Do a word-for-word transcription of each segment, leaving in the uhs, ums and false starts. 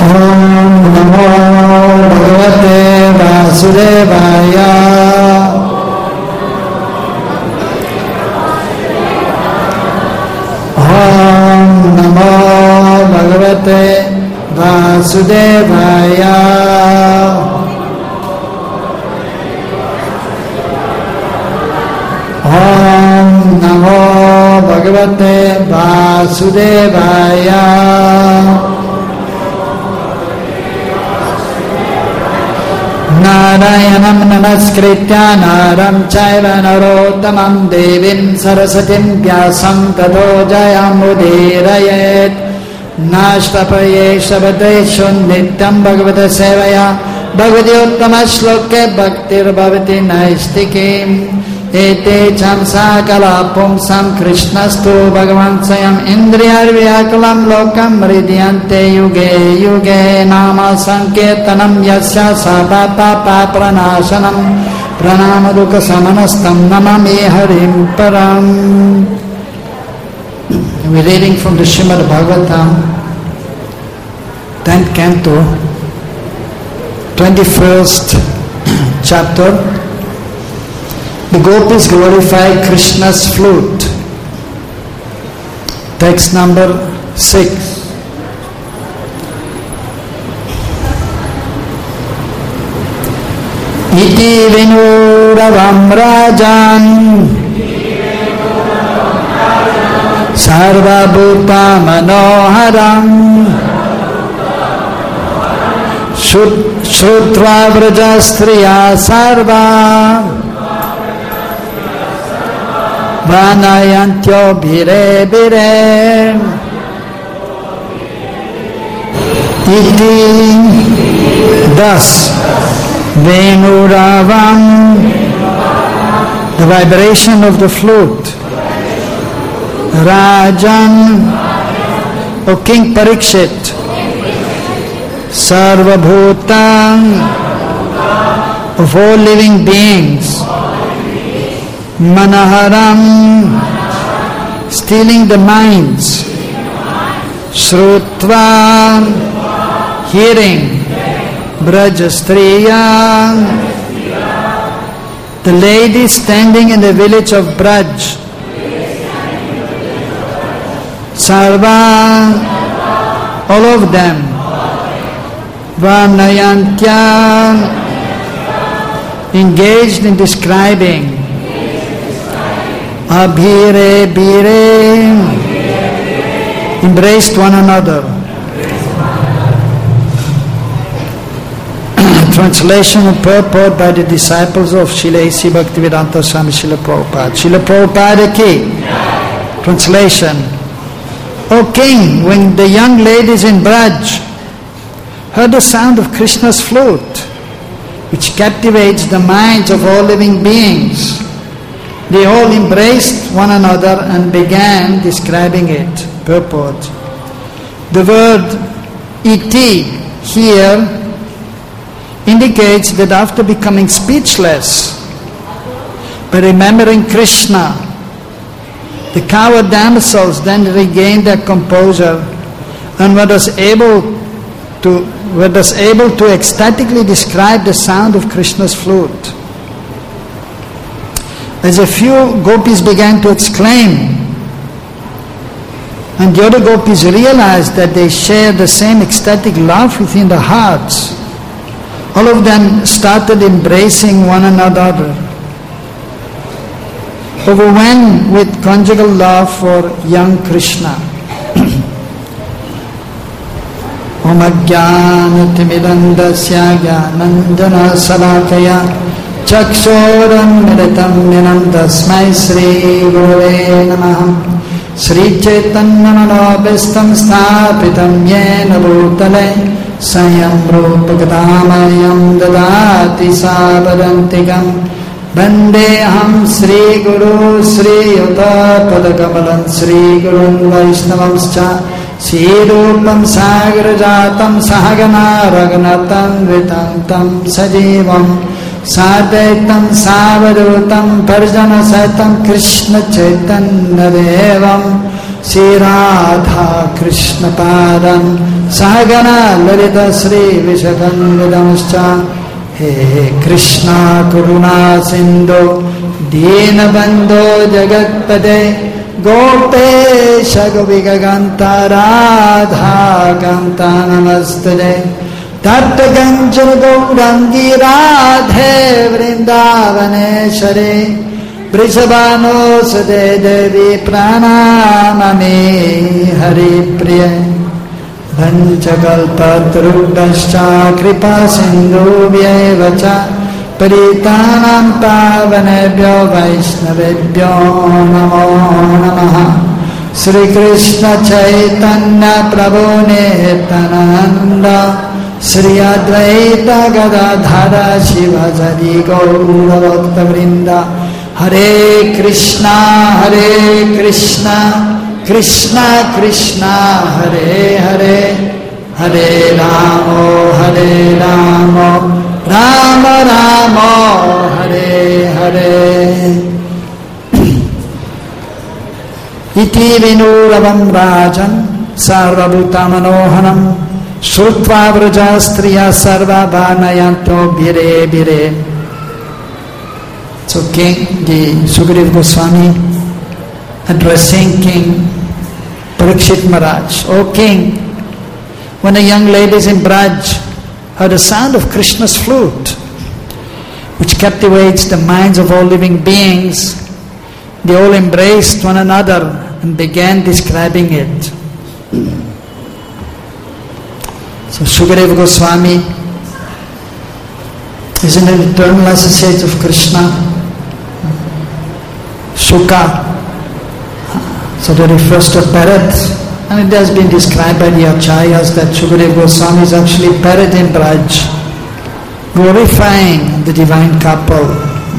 Namo Bhagavate Vasudevaya. Om Namo Bhagavate Vasudevaya. Om Namo Bhagavate Vasudevaya. Narayanam namaskritya naram chaiva narottamam devim sarasatim vyasam tato jayam udirayet. Nashtapaye shabadeshu nityam bhagavata sevaya bhagavati uttama shloke bhaktir bhavati naistikim. Ete chamsa kala pumsam krishnastu bhagavan sayam indriyar vyakalam lokam mridyante yuge yuge nama sankirtanam yasya sabata papranashanam pranamaduka samanastam namami harim param. We're reading from the Srimad Bhagavatam, tenth canto, twenty-first chapter. The gopis glorify Krishna's flute. Text number six. Iti vinuravam rajan sarva bhuta manoharam shrutra vraja striya sarva Vanayantyo bire bire. Iti, thus, Venuravam, the vibration of the flute. Rajan, O King Parikshit. Sarvabhutam, of all living beings. Manaharam, stealing the minds. Shrutva, hearing. Brajastriya, the lady standing in the village of Braj. Sarva, all of them. Varnayantya, engaged in describing. Abhire bire, embraced one another. Translation and purport by the disciples of Srila A C Bhaktivedanta Swami Srila Prabhupada. Srila Prabhupada ki. Translation. O King, when the young ladies in Braj heard the sound of Krishna's flute, which captivates the minds of all living beings, they all embraced one another and began describing it. Purport. The word iti here indicates that after becoming speechless, by remembering Krishna, the coward damsels then regained their composure and were thus able to were thus able to ecstatically describe the sound of Krishna's flute. As a few gopis began to exclaim, and the other gopis realized that they shared the same ecstatic love within their hearts, all of them started embracing one another, overwhelmed with conjugal love for young Krishna. Om ajnanatimidandasya jnananjana salakaya chakshoram militam yenam tasmai Sri Gurave Namaha. Sri Chaitanya manobhistam sthapitam yena bhutale Sayam Rupakadamayam Dadati Sabadantikam Vandeham Sri Guru Sri Yuta Padakamalam Sri Gurun Vaishnavamscha Sri Rupam Sagarajatam Sahagana Ragnatam Vitantam Sajivam Sadaitam Savadutam Parjana Saitam Krishna Chaitanya Devam Sri Radha Krishna Padan Sahagana Lalita Sri Vishakandadamascha He Krishna Karuna Sindhu Dina Bandho Jagatpade Gopesha Gopika Ganta Radha Ganta Namastade Tatta Ganjana Gaurangi Radhe Vrindavaneshwari Vrishabhano Sade Devi Pranamami Hari Priya Vanchakalpatarubhascha Kripa Sindhu Vyevacha Paritanam Pavanebhyo Vaishnavebhyo Namo Namaha Sri Krishna Chaitanya Prabhu Nityananda Sri Advaita Gadadhara Shiva Jadi Gaura Bhakta Vrinda Hare Krishna Hare Krishna Krishna Krishna Hare Hare Hare Ramo Hare Ramo Rama Rama Hare Hare Iti Vinuravam Rajan Sarvabhutamanohanam Shrutva Vrajastriya Sarva Bhanayanto Bire Bire. So King, the Sukadeva Goswami addressing King Parikshit Maharaj. O King, when a young lady in Braj heard the sound of Krishna's flute, which captivates the minds of all living beings, they all embraced one another and began describing it. So Sukadeva Goswami is an eternal associate of Krishna. Shuka, so that refers to a parrot, and it has been described by the Acharyas that Sukadeva Goswami is actually a parrot in Braj, glorifying the divine couple.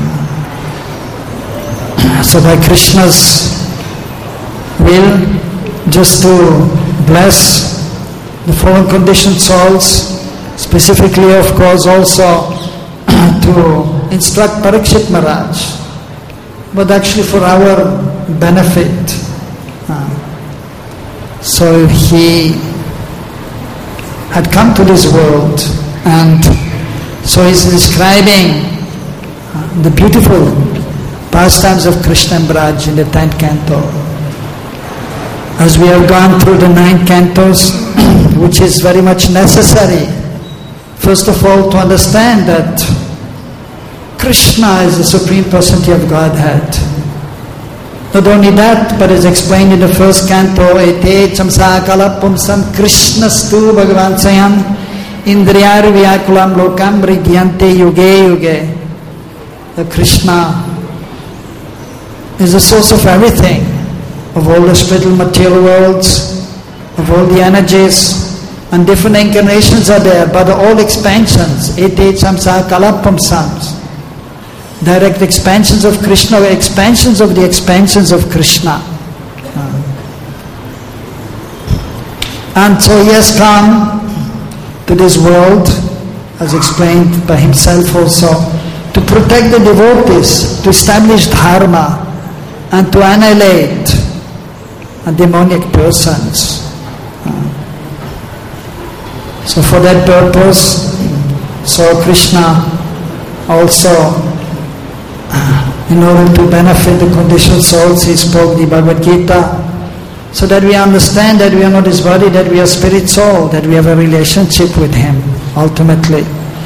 So by Krishna's will, just to bless the fallen conditioned souls, specifically of course also to instruct Parikshit Maharaj, but actually for our benefit. Uh, so he had come to this world, and so he's describing uh, the beautiful pastimes of Krishna and Braj in the tenth canto. As we have gone through the nine cantos, which is very much necessary, first of all to understand that Krishna is the Supreme Personality of Godhead. Not only that, but as explained in the first canto, Ete chamsa kala pumsam Krishnastu Bhagavan Sayam Indriyari Vyakulam Lokam Brigyante Yuge Yuge. The Krishna is the source of everything, of all the spiritual material worlds, of all the energies, and different incarnations are there, but all expansions, Ete chamsa kala pumsam, direct expansions of Krishna, expansions of the expansions of Krishna. And so he has come to this world, as explained by himself also, to protect the devotees, to establish dharma, and to annihilate demonic persons. So for that purpose, so Krishna also, in order to benefit the conditioned souls, he spoke the Bhagavad Gita, so that we understand that we are not his body, that we are spirit soul, that we have a relationship with him ultimately.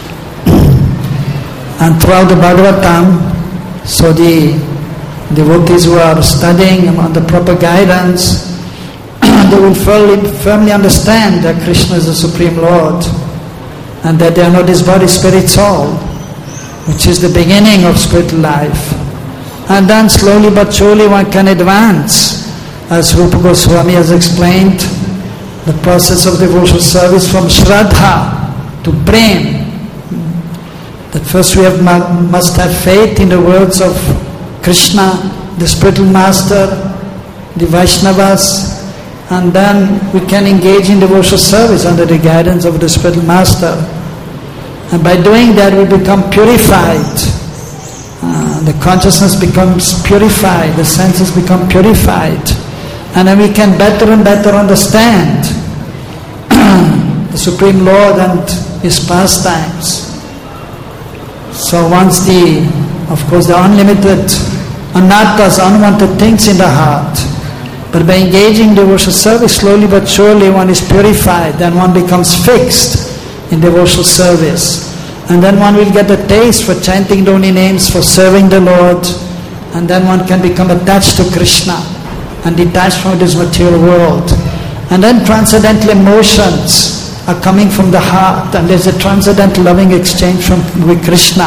And throughout the Bhagavatam, so the devotees who are studying on the proper guidance, they will firmly, firmly understand that Krishna is the Supreme Lord, and that they are not his body, spirit soul, which is the beginning of spiritual life. And then slowly but surely one can advance, as Rupa Goswami has explained, the process of devotional service from Shraddha to Prem. That first we have, must have faith in the words of Krishna, the spiritual master, the Vaishnavas, and then we can engage in devotional service under the guidance of the spiritual master. And by doing that we become purified. Uh, the consciousness becomes purified, the senses become purified, And then we can better and better understand the Supreme Lord and His pastimes. So once the, of course, the unlimited anattas, unwanted things in the heart, but by engaging devotional service, slowly but surely one is purified, then one becomes fixed in devotional service. And then one will get a taste for chanting the holy names, for serving the Lord, and then one can become attached to Krishna and detached from this material world. And then transcendental emotions are coming from the heart, and there's a transcendental loving exchange from with Krishna.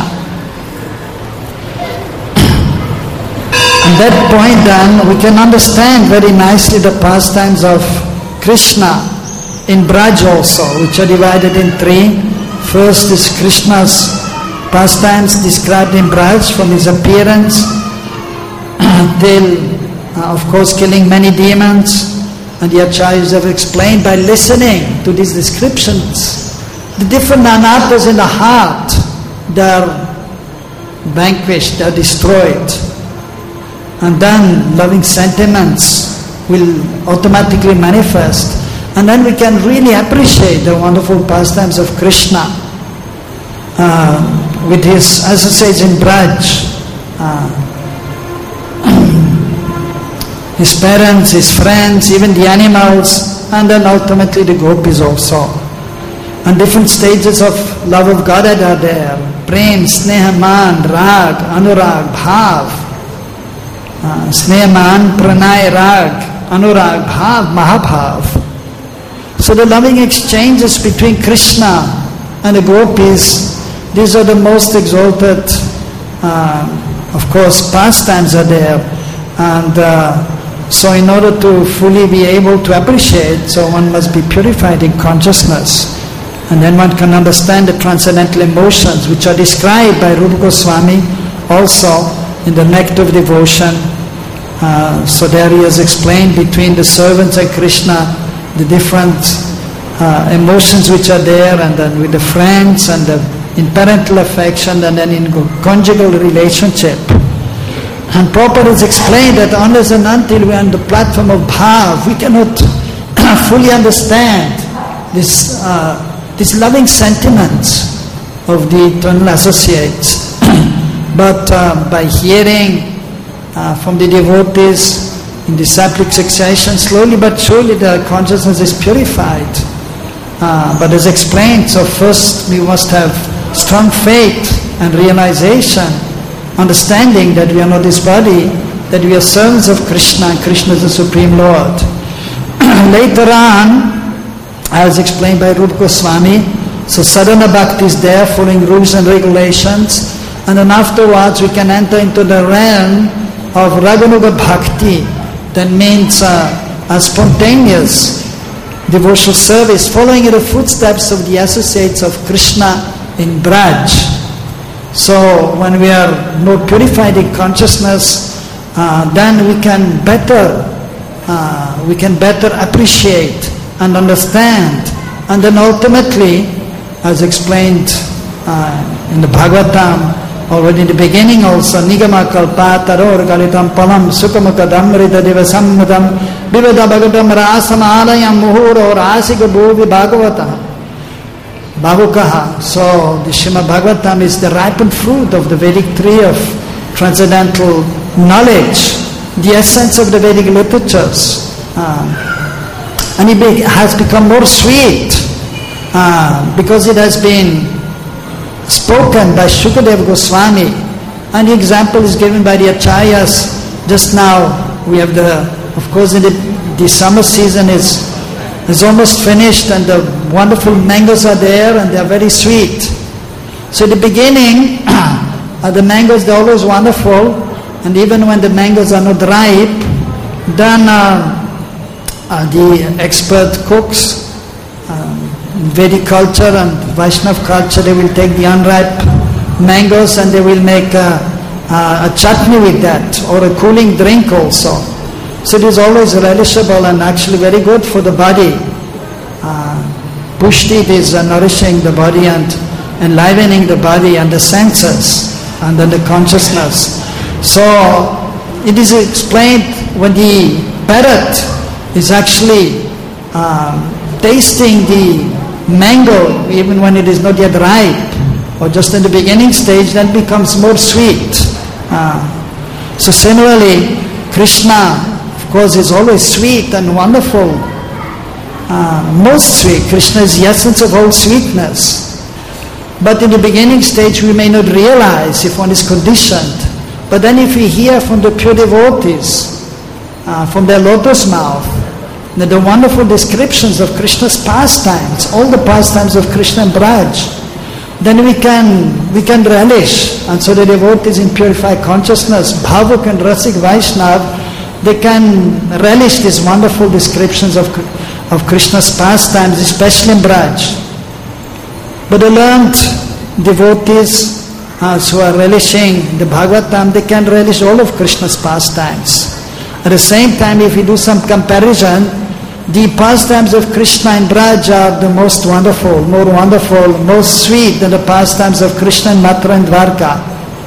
At that point then, we can understand very nicely the pastimes of Krishna in Braj also, which are divided in three. First is Krishna's pastimes described in Braj, from his appearance till, uh, of course, killing many demons. And the acharyas have explained by listening to these descriptions, the different anattas in the heart, they are vanquished, they are destroyed. And then loving sentiments will automatically manifest. And then we can really appreciate the wonderful pastimes of Krishna uh, with his associates in Braj. Uh, his parents, his friends, even the animals, and then ultimately the gopis also. And different stages of love of Godhead are there. Prem, Sneha, Man, Rag, Anurag, Bhav. Uh, Sneha, Man, Pranay, Rag, Anurag, Bhav, Mahabhav. So the loving exchanges between Krishna and the gopis, these are the most exalted, uh, of course, pastimes are there. And uh, so in order to fully be able to appreciate, so one must be purified in consciousness. And then one can understand the transcendental emotions which are described by Rupa Goswami also in the Nectar of Devotion. Uh, so there he has explained between the servants and Krishna the different uh, emotions which are there, and then with the friends and the, in parental affection, and then in conjugal relationship. And Prabhupada has explained that unless and until we are on the platform of bhav, we cannot fully understand this, uh, these loving sentiments of the eternal associates. But uh, by hearing uh, from the devotees in disciplic succession, slowly but surely the consciousness is purified. Uh, but as explained, so first we must have strong faith and realization, understanding that we are not this body, that we are servants of Krishna, and Krishna is the Supreme Lord. Later on, as explained by Rupa Goswami, so sadhana bhakti is there, following rules and regulations, and then afterwards we can enter into the realm of raganuga bhakti. That means uh, a spontaneous devotional service, following in the footsteps of the associates of Krishna in Braj. So when we are more purified in consciousness, uh, then we can better, uh, we can better appreciate and understand, and then ultimately, as explained uh, in the Bhagavatam, already in the beginning also, Nigama kalpa taror galitam palam sukamakadam rita devasammadam vivada bhagatam rasamanayam muhuro rasika bhuvi bhagavata bhavukaha. So the Srimad Bhagavatam is the ripened fruit of the Vedic tree of transcendental knowledge, the essence of the Vedic literatures. Uh, and it be, has become more sweet uh, because it has been spoken by Shukadeva Goswami, and the example is given by the acharyas. Just now we have the, of course, in the, the summer season is is almost finished, and the wonderful mangoes are there, and they are very sweet. So at the beginning, uh, the mangoes, they're always wonderful, and even when the mangoes are not ripe, then uh, uh, the expert cooks, in Vedic culture and Vaishnav culture, they will take the unripe mangoes and they will make a, a, a chutney with that, or a cooling drink also. So it is always relishable and actually very good for the body. Uh, pushti, it is uh, nourishing the body and enlivening the body and the senses and then the consciousness. So it is explained when the parrot is actually um, tasting the mango even when it is not yet ripe, or just in the beginning stage, then becomes more sweet. Uh, so similarly, Krishna, of course, is always sweet and wonderful, uh, most sweet. Krishna is the essence of all sweetness. But in the beginning stage, we may not realize if one is conditioned. But then if we hear from the pure devotees, uh, from their lotus mouth, the, the wonderful descriptions of Krishna's pastimes, all the pastimes of Krishna and Braj, then we can we can relish. And so the devotees in purified consciousness, Bhavuk and Rasik Vaishnav, they can relish these wonderful descriptions of, of Krishna's pastimes, especially in Braj. But the learned devotees uh, who are relishing the Bhagavatam, they can relish all of Krishna's pastimes. At the same time, if we do some comparison, the pastimes of Krishna in Braj are the most wonderful, more wonderful, most sweet than the pastimes of Krishna in Mathura and Dwarka.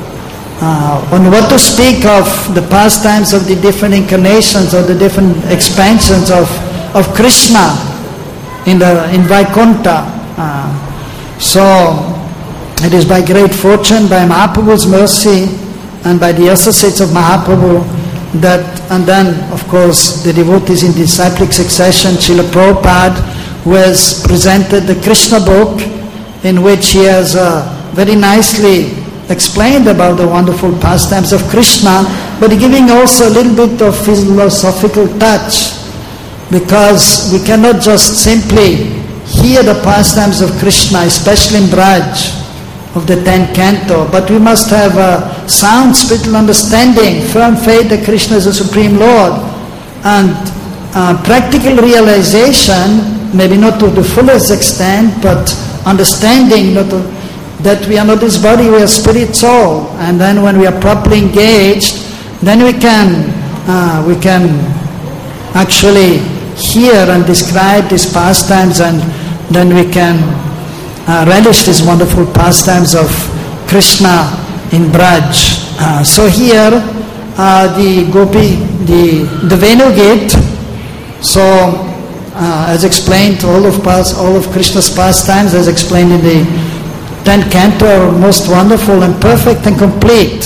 Uh, on what to speak of the pastimes of the different incarnations or the different expansions of, of Krishna in the in Vaikuntha. Uh, so it is by great fortune, by Mahaprabhu's mercy and by the associates of Mahaprabhu, that, and then of course the devotees in disciplic succession, Srila Prabhupada, who has presented the Krishna book, in which he has uh, very nicely explained about the wonderful pastimes of Krishna, but giving also a little bit of philosophical touch, because we cannot just simply hear the pastimes of Krishna, especially in Braj, of the tenth canto, but we must have a sound spiritual understanding, firm faith that Krishna is the Supreme Lord, and uh, practical realization, maybe not to the fullest extent, but understanding not to, that we are not this body, we are spirit soul, and then when we are properly engaged, then we can uh, we can actually hear and describe these pastimes, and then we can Uh, relish these wonderful pastimes of Krishna in Braj. Uh, so here, uh, the Gopi, the the Venu Gate. So, uh, as explained, all of pas, all of Krishna's pastimes, as explained in the tenth canto, are most wonderful and perfect and complete.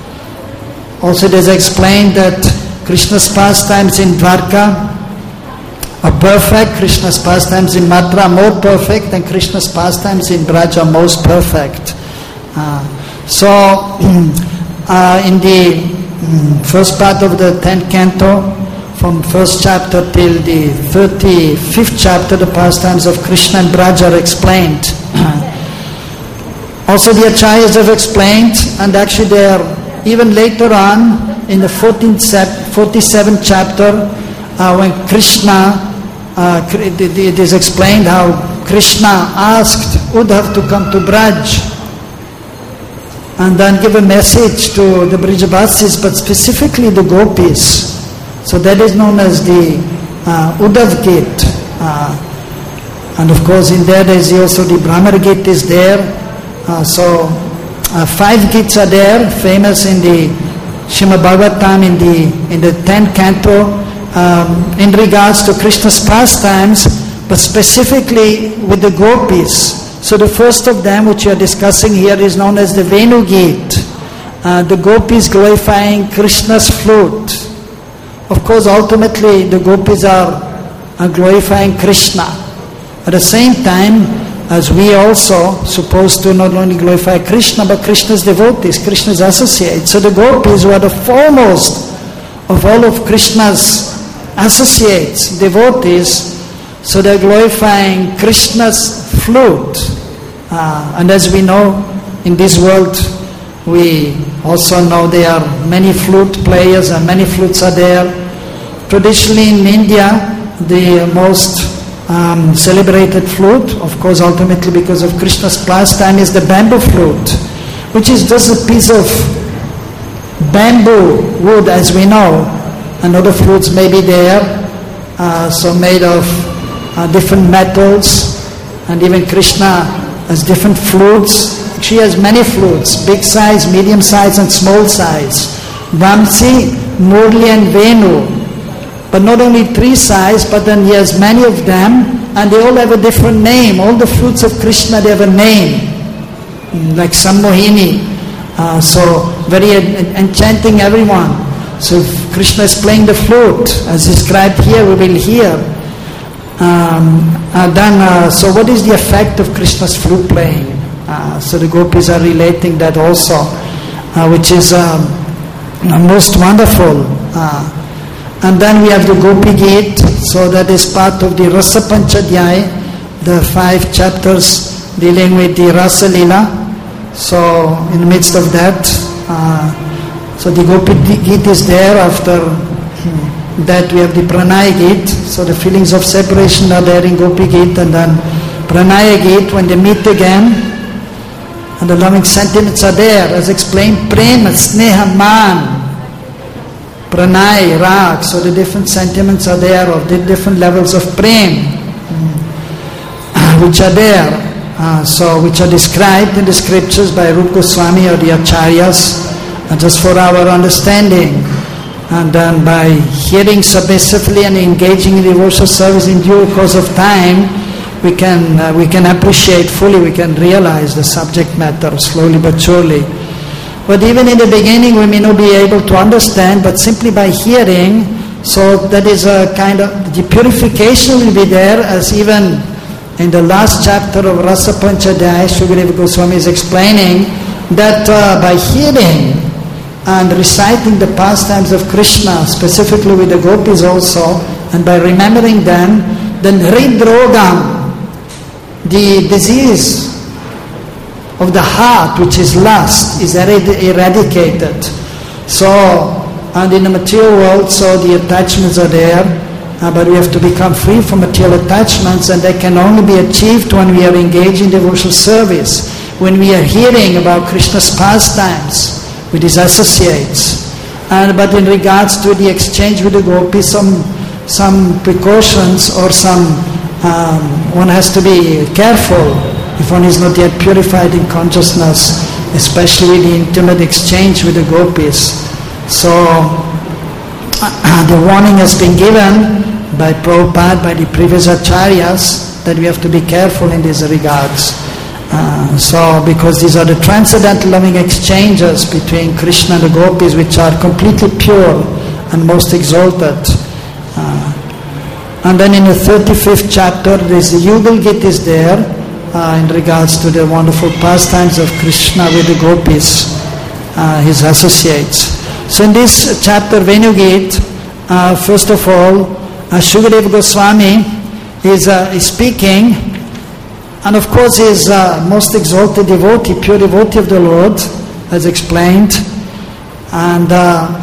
Also, it is explained that Krishna's pastimes in Dwarka are perfect, Krishna's pastimes in Mathura are more perfect, and Krishna's pastimes in Braj are most perfect. Uh, so, uh, in the um, first part of the tenth canto, from first chapter till the thirty-fifth chapter, the pastimes of Krishna and Braj are explained. Also the Acharyas have explained, and actually they are even later on in the forty-seventh chapter, uh, when Krishna Uh, it is explained how Krishna asked Uddhav to come to Braj and then give a message to the Brijavasis, but specifically the Gopis. So that is known as the uh, Uddhav Gate. Uh, and of course in there there is also the Brahmar Gate is there. Uh, so uh, five gates are there, famous in the Srimad Bhagavatam in the in the tenth canto. Um, in regards to Krishna's pastimes, but specifically with the Gopis. So the first of them, which we are discussing here, is known as the Venu Gate. Uh, the Gopis glorifying Krishna's flute. Of course, ultimately the Gopis are, are glorifying Krishna. At the same time, as we also supposed to not only glorify Krishna, but Krishna's devotees, Krishna's associates. So the Gopis, who are the foremost of all of Krishna's associates, devotees, so they're glorifying Krishna's flute. Uh, and as we know, in this world, we also know there are many flute players and many flutes are there. Traditionally in India, the most um, celebrated flute, of course ultimately because of Krishna's pastime, is the bamboo flute, which is just a piece of bamboo wood, as we know. And other flutes may be there, uh, so made of uh, different metals, and even Krishna has different flutes. She has many flutes, big size, medium size and small size. Vamsi, Murli and Venu. But not only three sides, but then he has many of them, and they all have a different name. All the fruits of Krishna, they have a name, like Sammohini. Uh, so very en- enchanting everyone. So if Krishna is playing the flute, as described here, we will hear. Um, and then, uh, so what is the effect of Krishna's flute playing? Uh, so the gopis are relating that also, uh, which is um, most wonderful. Uh, and then we have the Gopi Gita, so that is part of the Rasa Panchadhyaya, the five chapters dealing with the Rasa Lila. So in the midst of that, uh, so the Gopi Gita is there. After hmm, that we have the Pranaya Gita, so the feelings of separation are there in Gopi Gita, and then Pranaya Gita, when they meet again, and the loving sentiments are there, as explained, Prema, Sneha, Man, Pranay, Rag, so the different sentiments are there, of the different levels of Prem, hmm, which are there. Uh, so which are described in the scriptures by Rupa Goswami or the Acharyas, uh, just for our understanding. And then by hearing submissively and engaging in devotional service in due course of time, we can uh, we can appreciate fully, we can realize the subject matter slowly but surely. But even in the beginning we may not be able to understand, but simply by hearing, so that is a kind of, the purification will be there, as even in the last chapter of Rasa Panchadhyaya, Shukadeva Goswami is explaining that uh, by hearing and reciting the pastimes of Krishna, specifically with the gopis also, and by remembering them, then hridrogam, the disease of the heart, which is lust, is eradicated. So, and in the material world, so the attachments are there, Uh, but we have to become free from material attachments, and they can only be achieved when we are engaged in devotional service, when we are hearing about Krishna's pastimes with his associates. And but in regards to the exchange with the gopis, some some precautions or some um, one has to be careful if one is not yet purified in consciousness, especially the intimate exchange with the gopis. So uh, the warning has been given by Prabhupada, by the previous acharyas, that we have to be careful in these regards. Uh, so, because these are the transcendental loving exchanges between Krishna and the gopis, which are completely pure and most exalted. Uh, and then in the thirty-fifth chapter, there's the Yugal Gita is there, uh, in regards to the wonderful pastimes of Krishna with the gopis, uh, his associates. So in this chapter, Venu Gita, uh, first of all, Uh, Shukadeva Goswami is, uh, is speaking, and of course he is uh, most exalted devotee, pure devotee of the Lord, as explained. And uh,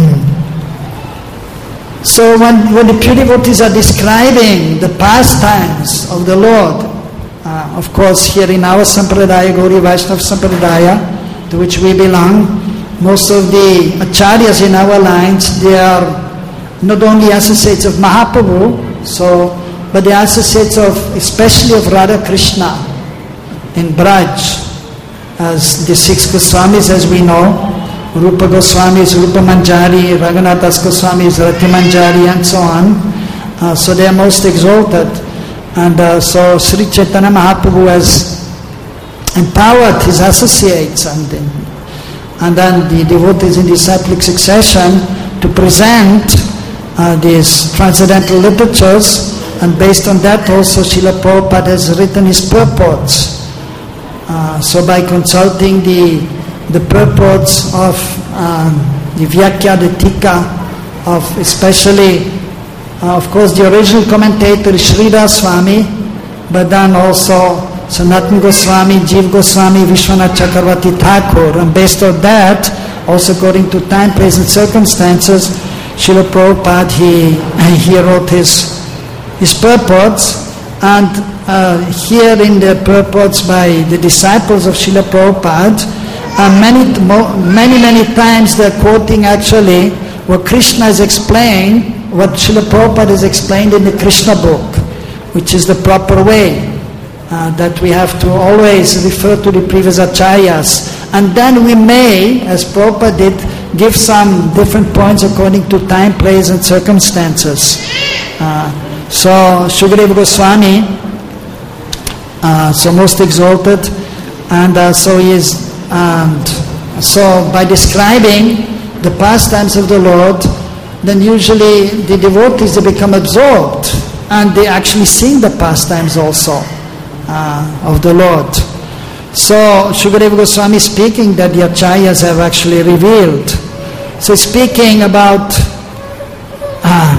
so when, when the pure devotees are describing the pastimes of the Lord, uh, of course here in our Sampradaya, Gauri Vaishnava Sampradaya, to which we belong, most of the acharyas in our lines, they are not only associates of Mahaprabhu, so, but the associates of, especially of Radha Krishna in Braj, as the six Goswamis, as we know, Rupa Goswami is Rupa Manjari, Raghunath Das Goswami is Rati Manjari, and so on. Uh, so they are most exalted. And uh, so Sri Chaitanya Mahaprabhu has empowered his associates, and then, and then the devotees in disciplic succession to present Uh, these transcendental literatures, and based on that also Srila Prabhupada has written his purports. Uh, so by consulting the the purports of um, the Vyakya, the Tika, of especially, uh, of course, the original commentator Sridhar Swami, but then also Sanatana Goswami, Jiva Goswami, Vishwanath Chakravarti Thakur, and based on that, also according to time, place and circumstances, Srila Prabhupada, he, he wrote his, his purports, and uh, here in the purports by the disciples of Srila Prabhupada, uh, many, many, many times they're quoting actually what Krishna has explained, what Srila Prabhupada has explained in the Krishna book, which is the proper way, uh, that we have to always refer to the previous acharyas, and then we may, as Prabhupada did, give some different points according to time, place and circumstances. Uh, so Shukadeva Goswami, uh, so most exalted, and uh, so he is, and so by describing the pastimes of the Lord, then usually the devotees, they become absorbed and they actually sing the pastimes also uh, of the Lord. So Shukadeva Goswami is speaking that the acharyas have actually revealed. So speaking about uh,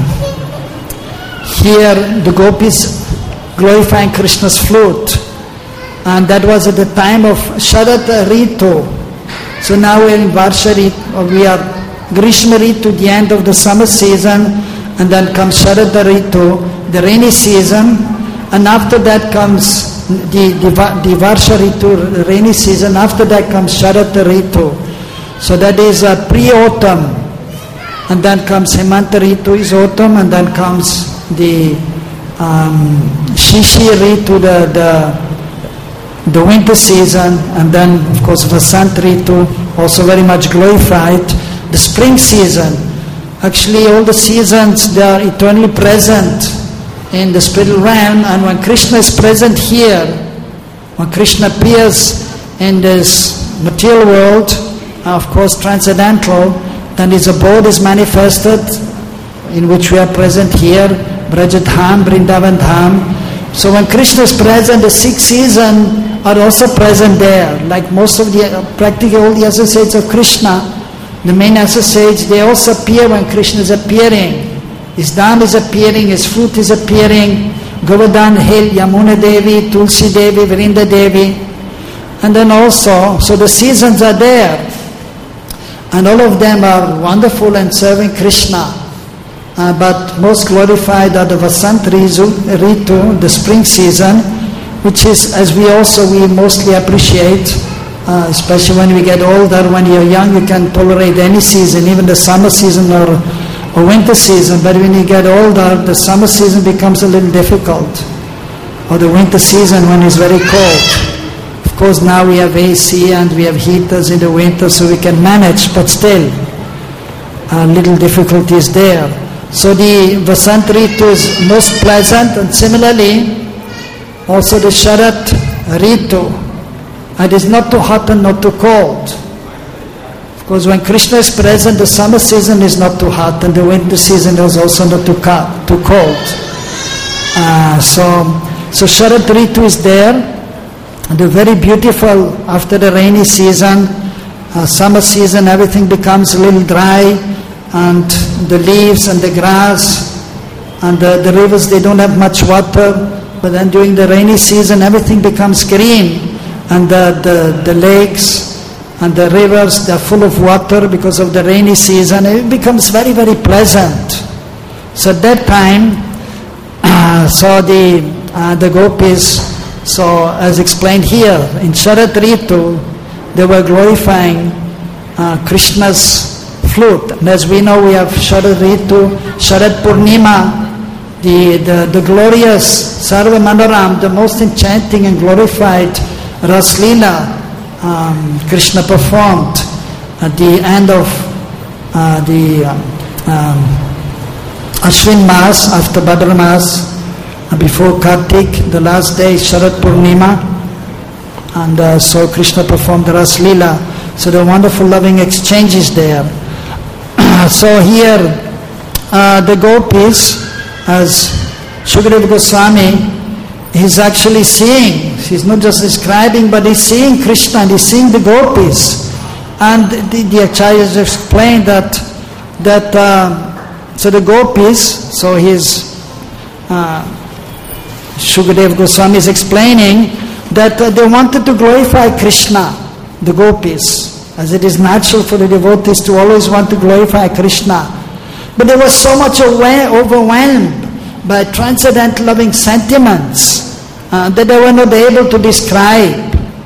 here the gopis glorifying Krishna's flute, and that was at the time of Sharad Ritu. So now we're in Varsha Ritu, we are Grishma Ritu, the end of the summer season, and then comes Sharad Ritu, the rainy season, and after that comes the, the, the Varsha Ritu, the rainy season. After that comes Sharad Ritu. So that is uh, pre-autumn, and then comes Hemanta Ritu is autumn, and then comes the um, Shishir Ritu, the, the, the winter season, and then of course Vasant Ritu, also very much glorified. The spring season, actually all the seasons, they are eternally present in the spiritual realm, and when Krishna is present here, when Krishna appears in this material world, of course transcendental, then his abode is manifested, in which we are present here, Brajadham, Vrindavan Dham. So when Krishna is present, the six seasons are also present there, like most of the, practically all the associates of Krishna, the main associates, they also appear when Krishna is appearing. His Dham is appearing, his flute is appearing, Govardhan Hill, Yamuna Devi, Tulsi Devi, Vrinda Devi. And then also, so the seasons are there. And all of them are wonderful and serving Krishna. Uh, but most glorified are the Vasant Ritu, the spring season, which is, as we also, we mostly appreciate, uh, especially when we get older. When you're young, you can tolerate any season, even the summer season or or winter season, but when you get older, the summer season becomes a little difficult, or the winter season when it's very cold. Of course, now we have A C and we have heaters in the winter, so we can manage, but still, a little difficulty is there. So the Vasant Ritu is most pleasant, and similarly, also the Sharat Ritu. It is not too hot and not too cold. Because when Krishna is present, the summer season is not too hot, and the winter season is also not too, co- too cold. Uh, so, so Sharad Ritu is there, and they're very beautiful after the rainy season. Uh, summer season, everything becomes a little dry, and the leaves and the grass and the, the rivers, they don't have much water. But then during the rainy season, everything becomes green, and the, the, the lakes and the rivers, they're full of water because of the rainy season. It becomes very, very pleasant. So at that time, uh, so the uh, the gopis, so as explained here, in Sharad Ritu, they were glorifying uh, Krishna's flute. And as we know, we have Sharad Ritu, Sharad Purnima, the, the, the glorious Sarva Manoram, the most enchanting and glorified Raslila, Um, Krishna performed at the end of uh, the um, um, Ashwin Mas, after Bhadra Mas, uh, before Kartik, the last day, Sharad Purnima, and uh, so Krishna performed the Ras Leela. So the wonderful loving exchanges there. So here, uh, the gopis, as Shukadeva Goswami, he's actually seeing, he's not just describing, but he's seeing Krishna and he's seeing the gopis. And the, the acharyas explained that, that uh, so the gopis, so his, uh, Shukadeva Goswami is explaining that uh, they wanted to glorify Krishna, the gopis, as it is natural for the devotees to always want to glorify Krishna. But they were so much aware, overwhelmed by transcendent loving sentiments uh, that they were not able to describe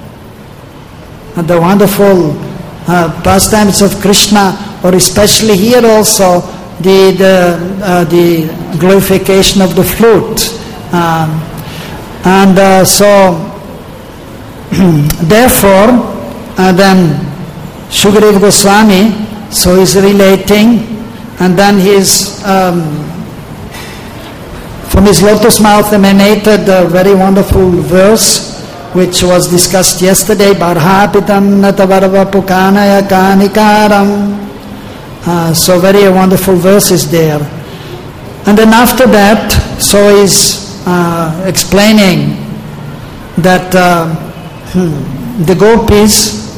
uh, the wonderful uh, pastimes of Krishna, or especially here also the the, uh, the glorification of the flute. Um, and uh, so therefore uh, then Shukadeva Goswami So he's relating, and then he's um, from his lotus mouth emanated a very wonderful verse which was discussed yesterday. Barhapitam natavarva pukanaya kanikaram. Uh, so very wonderful verse is there. And then after that, so he's uh, explaining that uh, hmm, the gopis,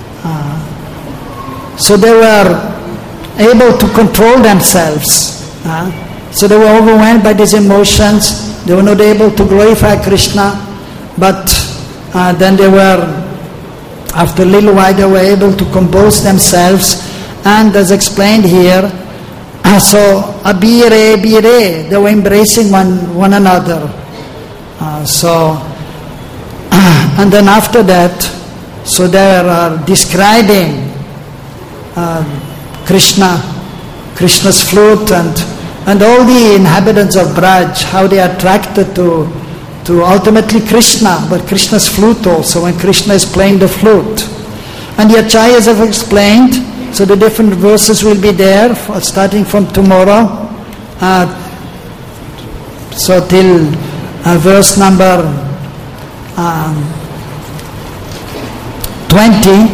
uh, so they were able to control themselves. Uh, so they were overwhelmed by these emotions. They were not able to glorify Krishna, but uh, then they were, after a little while, they were able to compose themselves. And as explained here, uh, so abire bire, they were embracing one, one another. Uh, so, uh, and then after that, so they are describing uh, Krishna, Krishna's flute, and and all the inhabitants of Braj, how they are attracted to to ultimately Krishna, but Krishna's flute also, when Krishna is playing the flute. And the acharyas have explained, so the different verses will be there, for, starting from tomorrow, uh, so till uh, verse number um, twenty.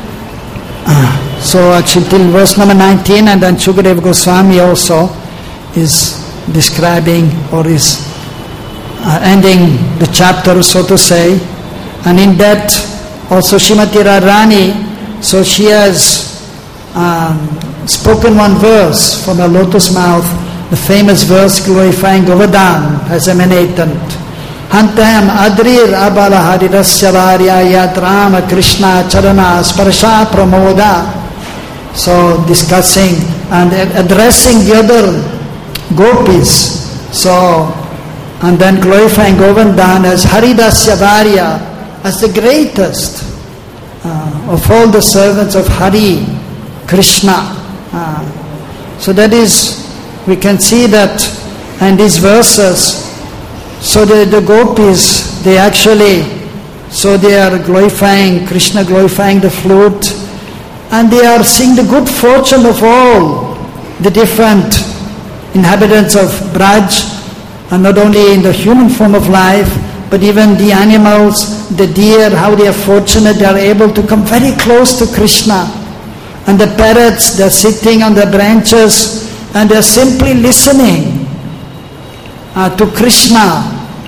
Uh, so actually till verse number nineteen, and then Shukadeva Goswami also is describing or is uh, ending the chapter, so to say. And in that also Srimati Radharani, so she has um, spoken one verse from her lotus mouth, the famous verse glorifying Govardhan has emanated. Hantam adrir abala harirasya varya yatrama Krishna charana sparsha pramoda. So discussing and addressing the other gopis, so and then glorifying Govardhan as Haridasya Varya, as the greatest uh, of all the servants of Hari, Krishna. Uh, so that is, we can see that in these verses, so the, the gopis, they actually, so they are glorifying Krishna, glorifying the flute, and they are seeing the good fortune of all the different inhabitants of Braj, and not only in the human form of life, but even the animals, the deer, how they are fortunate, they are able to come very close to Krishna. And the parrots, they are sitting on the branches, and they are simply listening uh, to Krishna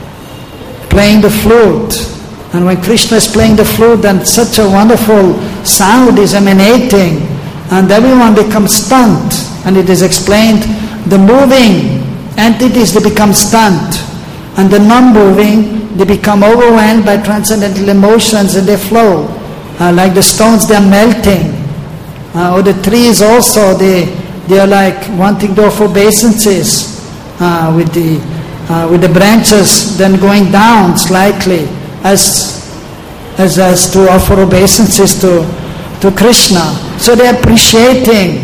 playing the flute. And when Krishna is playing the flute, then such a wonderful sound is emanating, and everyone becomes stunned. And it is explained, the moving entities, they become stunned, and the non-moving, they become overwhelmed by transcendental emotions, and they flow uh, like the stones, they are melting. Uh, or the trees also, they they are like wanting to offer obeisances uh, with the uh, with the branches then going down slightly as as as to offer obeisances to to Krishna. So they are appreciating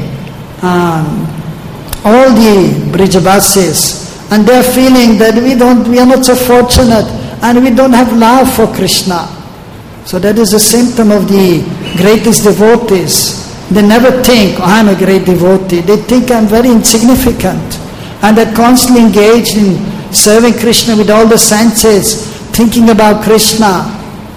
um, all the Brijavasis, and they are feeling that we don't, we are not so fortunate, and we don't have love for Krishna. So that is a symptom of the greatest devotees. They never think, oh, I'm a great devotee. They think I'm very insignificant, and they're constantly engaged in serving Krishna with all the senses, thinking about Krishna.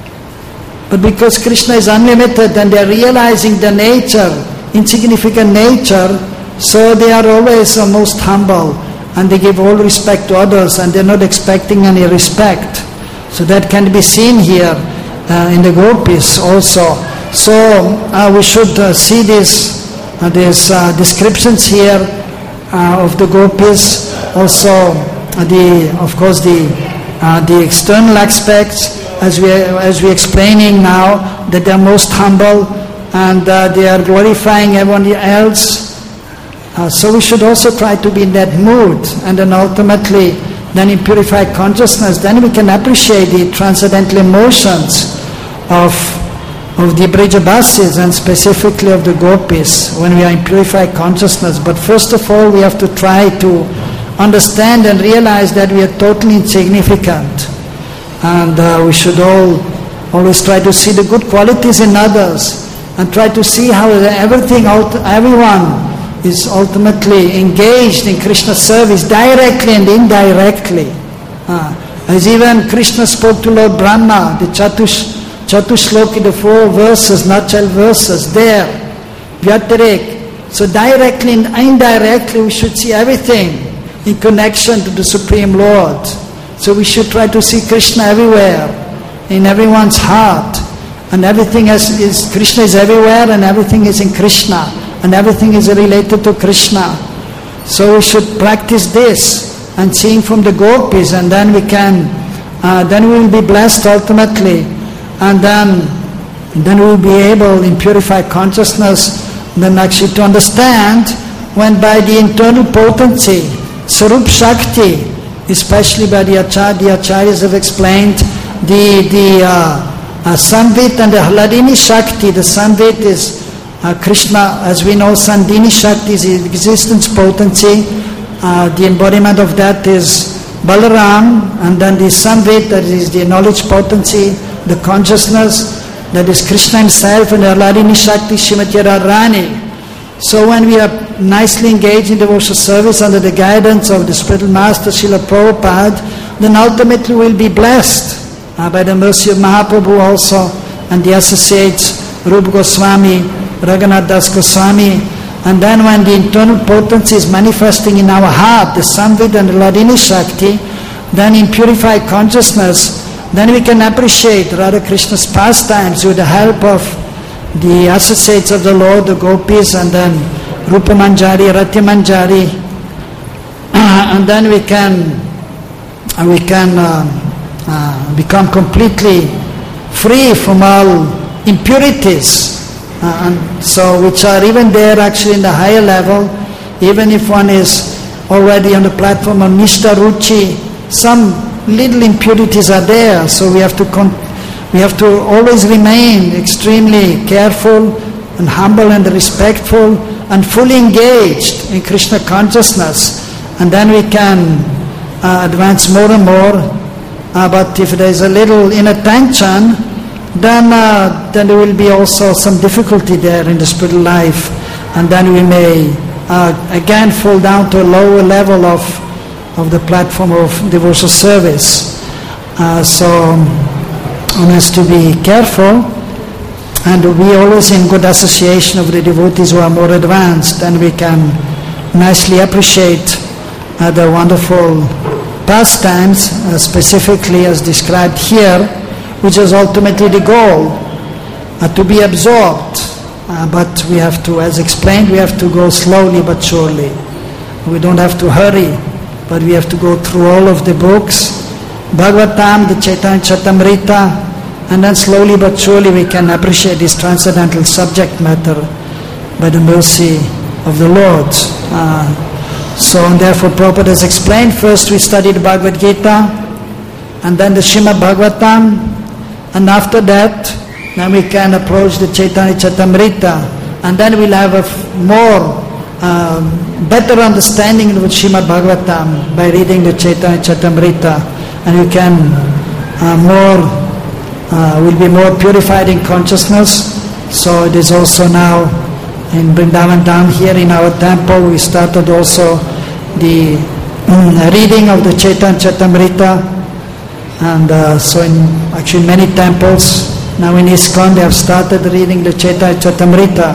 But because Krishna is unlimited, and they're realizing the nature, insignificant nature, so they are always uh, most humble, and they give all respect to others, and they're not expecting any respect. So that can be seen here uh, in the gopis also. So uh, we should uh, see this, uh, these uh, descriptions here uh, of the gopis. Also, uh, the of course the uh, the external aspects, as we as we explaining now, that they are most humble, and uh, they are glorifying everyone else. Uh, so we should also try to be in that mood, and then ultimately, then in purified consciousness, then we can appreciate the transcendental emotions of of the Brijavasis, and specifically of the gopis, when we are in purified consciousness. But first of all, we have to try to understand and realize that we are totally insignificant, and uh, we should all always try to see the good qualities in others, and try to see how everything, everyone is ultimately engaged in Krishna service directly and indirectly. Uh, as even Krishna spoke to Lord Brahma, the Chatush, Chatushloki, the four verses, not twelve verses, there, Vyatirik. So directly and indirectly we should see everything in connection to the Supreme Lord. So we should try to see Krishna everywhere, in everyone's heart. And everything is, is, Krishna is everywhere and everything is in Krishna. And everything is related to Krishna. So we should practice this and seeing from the gopis, and then we can, uh, then we will be blessed ultimately. And then, then we will be able in purified consciousness then actually to understand when by the internal potency, Sarup Shakti, especially by the Acharya, the Acharyas have explained the, the uh, uh, Samvit and the Hladini Shakti. The Samvit is uh, Krishna, as we know, Sandini Shakti is the existence potency. Uh, the embodiment of that is Balaram, and then the Samvit, that is the knowledge potency, the consciousness, that is Krishna himself, and the Hladini Shakti, Srimati Radharani. So when we are nicely engaged in devotional service under the guidance of the spiritual master Srila Prabhupada, then ultimately we will be blessed uh, by the mercy of Mahaprabhu also, and the associates Rupa Goswami, Raghunath Das Goswami. And then when the internal potency is manifesting in our heart, the Samvit and the Hladini Shakti, then in purified consciousness, then we can appreciate Radha Krishna's pastimes with the help of the associates of the Lord, the gopis, and then Rupa Manjari, Rati Manjari, and then we can we can uh, uh, become completely free from all impurities, uh, and so which are even there actually in the higher level. Even if one is already on the platform of Nishta Ruchi, some little impurities are there, so we have to con- we have to always remain extremely careful and humble and respectful and fully engaged in Krishna consciousness, and then we can uh, advance more and more. Uh, but if there is a little inattention, then uh, then there will be also some difficulty there in the spiritual life, and then we may uh, again fall down to a lower level of of the platform of devotional service. Uh, so one has to be careful, and we always in good association of the devotees who are more advanced, and we can nicely appreciate uh, the wonderful pastimes, uh, specifically as described here, which is ultimately the goal, uh, to be absorbed. Uh, but we have to, as explained, we have to go slowly but surely. We don't have to hurry, but we have to go through all of the books, Bhagavatam, the Chaitanya Charitamrita, and then slowly but surely we can appreciate this transcendental subject matter by the mercy of the Lord. Uh, so and therefore Prabhupada has explained, first we study the Bhagavad Gita, and then the Srimad Bhagavatam, and after that, then we can approach the Chaitanya Charitamrita, and then we'll have a f- more um, better understanding of the Srimad Bhagavatam by reading the Chaitanya Charitamrita, and we can uh, more Uh, will be more purified in consciousness. So it is also now in Vrindavan down here in our temple, we started also the mm, reading of the Chaitanya Charitamrita, and uh, so in actually many temples now in ISKCON they have started reading the Chaitanya Charitamrita,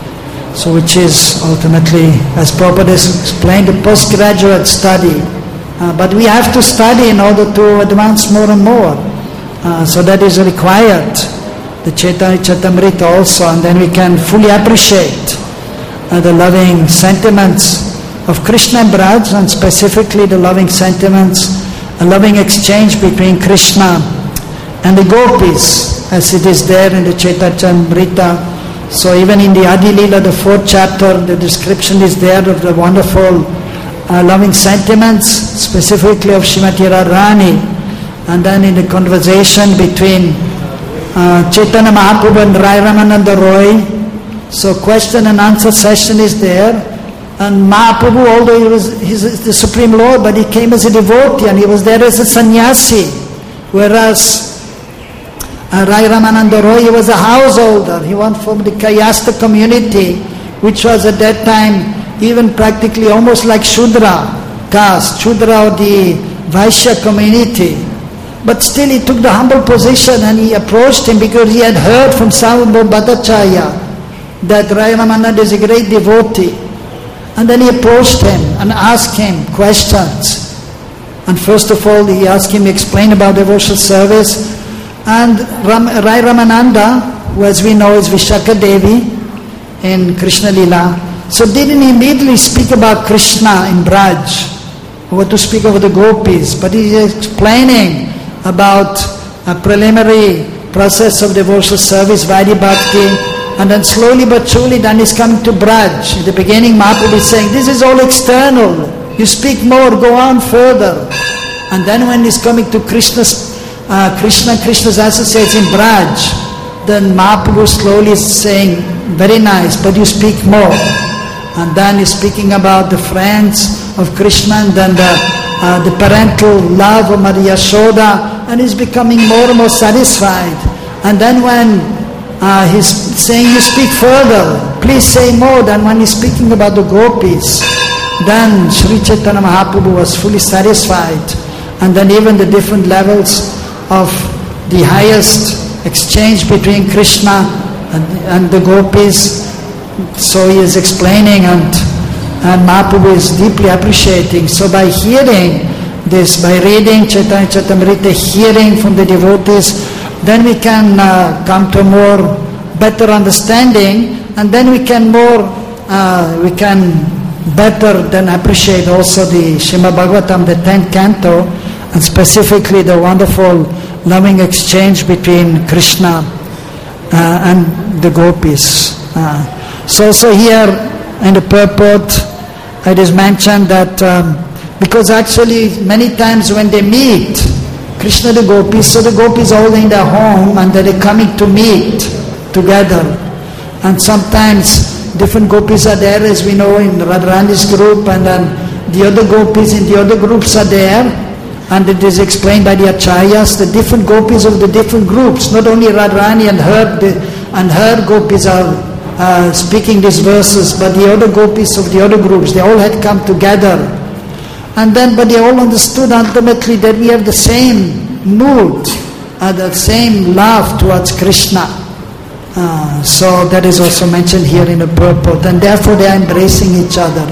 so which is ultimately, as Prabhupada has explained, a postgraduate study, uh, but we have to study in order to advance more and more. Uh, so that is required, the Chaitanya Charitamrita also, and then we can fully appreciate uh, the loving sentiments of Krishna and Braj, and specifically the loving sentiments, a loving exchange between Krishna and the gopis, as it is there in the Chaitanya Charitamrita. So even in the Adi Lila, the fourth chapter, the description is there of the wonderful uh, loving sentiments, specifically of Srimati Radharani. And then in the conversation between uh, Chaitanya Mahaprabhu and Rai Ramananda Roy, so question and answer session is there, and Mahaprabhu, although he was he's the Supreme Lord, but he came as a devotee and he was there as a sannyasi, whereas Uh, Rai Ramananda Roy, he was a householder. He was from the Kayasta community, which was at that time even practically almost like Shudra caste, Shudra of the Vaishya community. But still he took the humble position and he approached him because he had heard from Sarvabhauma Bhattacharya that Rai Ramananda is a great devotee. And then he approached him and asked him questions. And first of all, he asked him to explain about devotional service. And Ram, Rai Ramananda, who as we know is Vishaka Devi in Krishna Lila, so didn't immediately speak about Krishna in Braj, or to speak of the gopis, but he is explaining about a preliminary process of devotional service, Vaidhi Bhakti, and then slowly but surely then he's coming to Braj. In the beginning Mahaprabhu is saying, this is all external, you speak more, go on further. And then when he's coming to Krishna's Uh, Krishna, Krishna's associates in Braj, then Mahaprabhu slowly is saying, very nice, but you speak more. And then he's speaking about the friends of Krishna and then the, uh, the parental love of Mother Yashoda, and he's becoming more and more satisfied. And then when uh, he's saying, you speak further, please say more, than when he's speaking about the gopis, then Sri Chaitanya Mahaprabhu was fully satisfied. And then even the different levels of the highest exchange between Krishna and, and the gopis, so he is explaining, and, and Mahaprabhu is deeply appreciating. So by hearing this, by reading Chaitanya Charitamrita, hearing from the devotees, then we can uh, come to a more better understanding, and then we can more uh, we can better then appreciate also the Srimad Bhagavatam, the tenth canto, and specifically the wonderful loving exchange between Krishna uh, and the gopis. Uh, so also here in the purport it is mentioned that um, because actually many times when they meet Krishna the gopis, so the gopis are all in their home and they're coming to meet together, and sometimes different gopis are there, as we know in Radharani's group, and then the other gopis in the other groups are there. And it is explained by the acharyas, the different gopis of the different groups, not only Radharani and her, and her gopis are uh, speaking these verses, but the other gopis of the other groups, they all had come together. And then, but they all understood ultimately that we have the same mood, uh, the same love towards Krishna. Uh, so that is also mentioned here in the purport, and therefore they are embracing each other.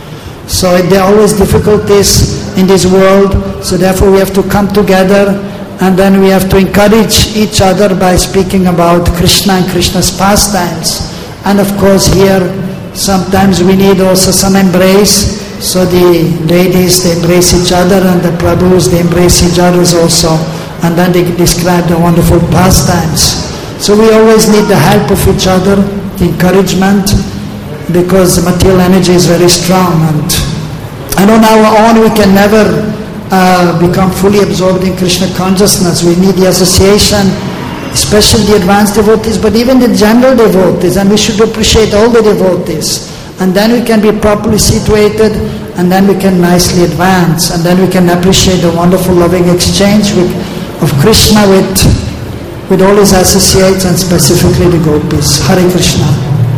So there are always difficulties in this world, so therefore we have to come together, and then we have to encourage each other by speaking about Krishna and Krishna's pastimes. And of course here sometimes we need also some embrace, so the ladies, they embrace each other, and the Prabhus, they embrace each other also, and then they describe the wonderful pastimes. So we always need the help of each other, the encouragement, because the material energy is very strong, and, and on our own we can never uh, become fully absorbed in Krishna consciousness. We need the association, especially the advanced devotees, but even the general devotees, and we should appreciate all the devotees, and then we can be properly situated, and then we can nicely advance, and then we can appreciate the wonderful loving exchange with, of Krishna with, with all his associates, and specifically the gopis. Hare Krishna.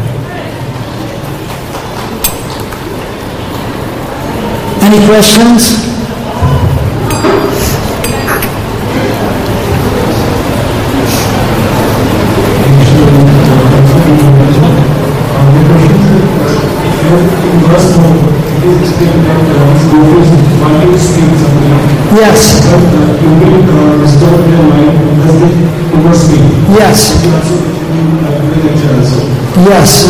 Any questions? Yes. Yes. Yes.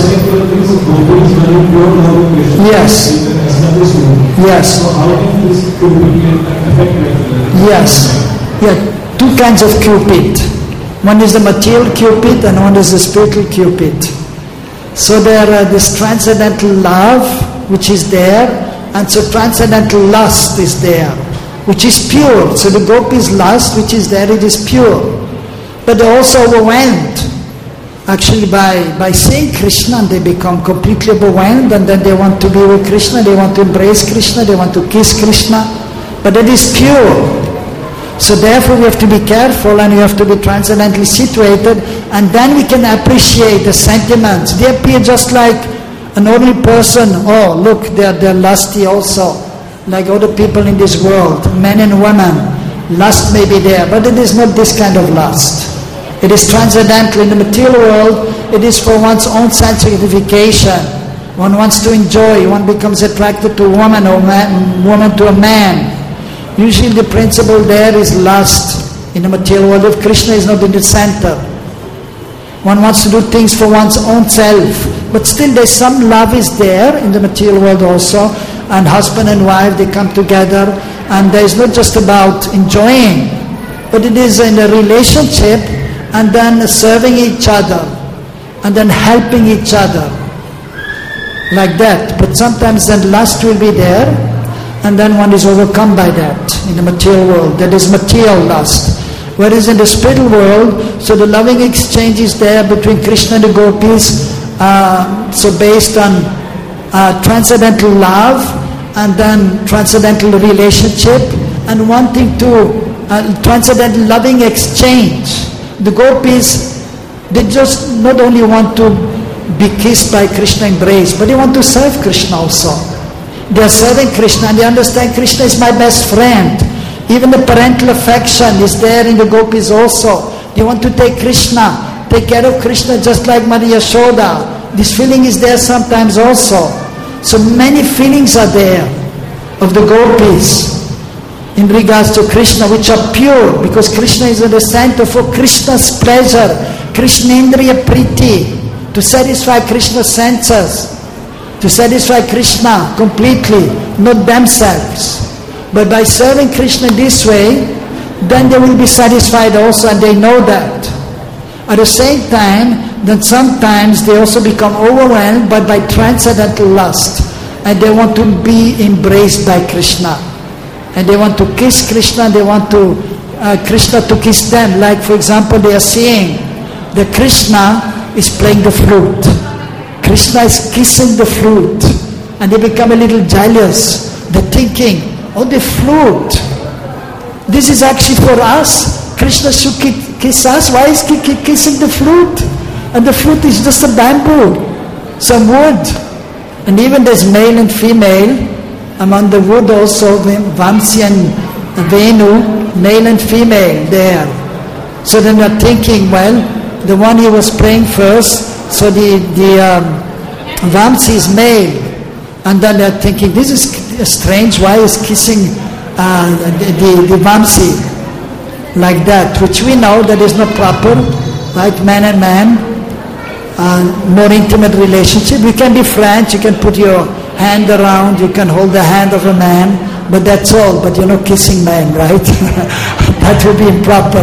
Yes. Yes. Yes. Yeah. Two kinds of cupid. One is the material cupid and one is the spiritual cupid. So there are this transcendental love which is there, and so transcendental lust is there, which is pure. So the gopis' lust which is there, it is pure. But they're also overwhelmed. Actually by, by seeing Krishna, they become completely overwhelmed, and then they want to be with Krishna, they want to embrace Krishna, they want to kiss Krishna. But that is pure. So therefore we have to be careful and we have to be transcendently situated, and then we can appreciate the sentiments. They appear just like an ordinary person. Oh, look, they're, they're lusty also, like other people in this world, men and women. Lust may be there, but it is not this kind of lust. It is transcendental. In the material world, it is for one's own sense gratification. One wants to enjoy, one becomes attracted to a woman or man, woman to a man. Usually the principle there is lust in the material world if Krishna is not in the center. One wants to do things for one's own self, but still there's some love is there in the material world also, and husband and wife, they come together, and there is not just about enjoying, but it is in a relationship, and then serving each other, and then helping each other, like that. But sometimes then lust will be there, and then one is overcome by that in the material world. That is material lust. Whereas in the spiritual world, so the loving exchange is there between Krishna and the gopis, uh, so based on uh, transcendental love, and then transcendental relationship, and wanting to uh, transcendental loving exchange. The gopis, they just not only want to be kissed by Krishna, embrace, but they want to serve Krishna also. They are serving Krishna and they understand Krishna is my best friend. Even the parental affection is there in the gopis also. They want to take Krishna, take care of Krishna just like Mother Yashoda. This feeling is there sometimes also. So many feelings are there of the gopis in regards to Krishna, which are pure, because Krishna is at the center for Krishna's pleasure, Krishnendriya Priti, to satisfy Krishna's senses, to satisfy Krishna completely, not themselves. But by serving Krishna this way, then they will be satisfied also, and they know that. At the same time, then sometimes they also become overwhelmed but by transcendental lust, and they want to be embraced by Krishna, and they want to kiss Krishna, they want to uh, Krishna to kiss them. Like for example, they are seeing that Krishna is playing the flute, Krishna is kissing the flute, and they become a little jealous. They're thinking, oh, the flute, this is actually for us. Krishna should kiss us. Why is he kissing the flute? And the flute is just a bamboo, some wood. And even there's male and female among the wood also, Vamsi and Venu, male and female there. So then we're thinking, well, the one he was praying first, so the, the um, Vamsi is male. And then they're thinking, this is strange, why is kissing uh, the, the, the Vamsi like that, which we know that is not proper, like man and man, uh, more intimate relationship. You can be friends, you can put your hand around, you can hold the hand of a man, but that's all, but you're not kissing man, right? That would be improper.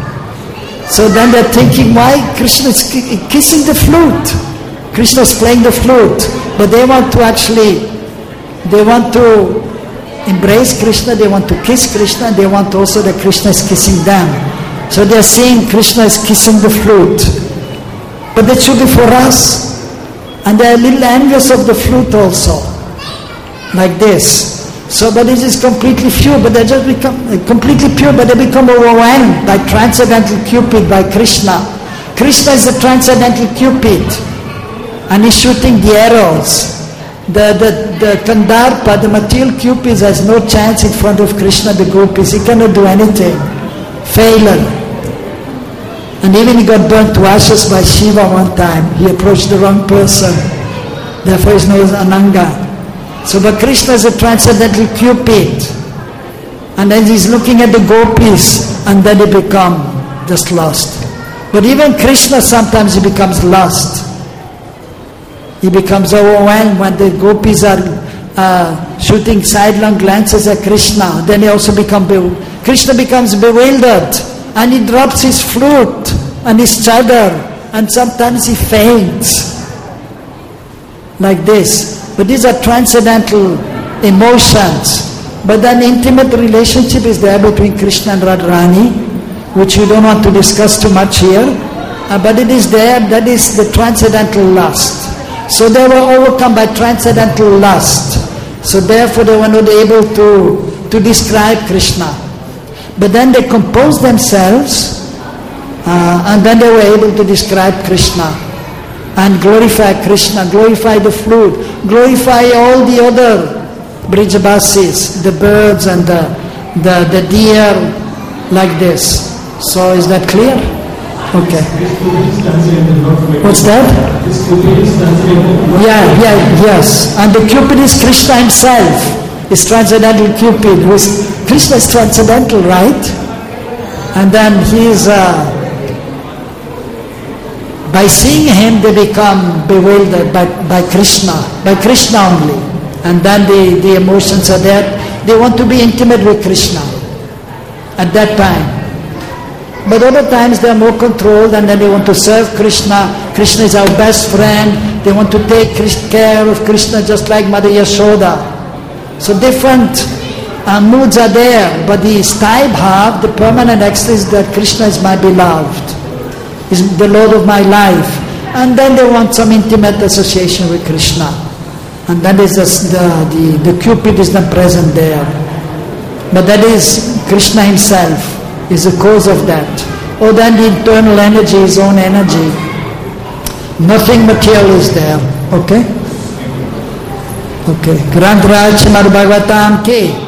So then they're thinking, why Krishna is kissing the flute? Krishna is playing the flute, but they want to actually, they want to embrace Krishna, they want to kiss Krishna, they want also that Krishna is kissing them. So they are seeing Krishna is kissing the flute. But that should be for us. And they are a little envious of the flute also. Like this. So, but this is completely pure, but they just become uh, completely pure, but they become overwhelmed by transcendental Cupid, by Krishna. Krishna is the transcendental Cupid, and he's shooting the arrows. The, the, the Kandarpa, the material Cupid, has no chance in front of Krishna, the gopis. He cannot do anything. Failure. And even he got burnt to ashes by Shiva one time. He approached the wrong person. Therefore he's known as Ananga. So, but Krishna is a transcendental Cupid. And then he's looking at the gopis, and then they become just lost. But even Krishna, sometimes he becomes lost. He becomes overwhelmed when the gopis are uh, shooting sidelong glances at Krishna. Then he also becomes, be- Krishna becomes bewildered, and he drops his flute and his chadar, and sometimes he faints. Like this. But these are transcendental emotions. But then intimate relationship is there between Krishna and Radharani, which we don't want to discuss too much here. Uh, but it is there, that is the transcendental lust. So they were overcome by transcendental lust. So therefore they were not able to, to describe Krishna. But then they composed themselves uh, and then they were able to describe Krishna and glorify Krishna, glorify the flute, glorify all the other Brijabasis, the birds and the, the, the deer, like this. So is that clear? Okay. What's that? Yeah, yeah, yes. And the Cupid is Krishna himself. Is transcendental Cupid. Who is, Krishna is transcendental, right? And then he is, uh, by seeing him they become bewildered by, by Krishna, by Krishna only. And then the, the emotions are there. They want to be intimate with Krishna at that time. But other times they are more controlled and then they want to serve Krishna. Krishna is our best friend. They want to take care of Krishna just like Mother Yashoda. So different uh, moods are there. But the sthayi bhav, the permanent ecstasy that Krishna is my beloved, is the Lord of my life. And then they want some intimate association with Krishna. And that is the, the, the Cupid is not present there. But that is Krishna himself is the cause of that. Or then the internal energy, his own energy. Nothing material is there. Okay? Okay. Granth Raj Srimad Bhagavatam ki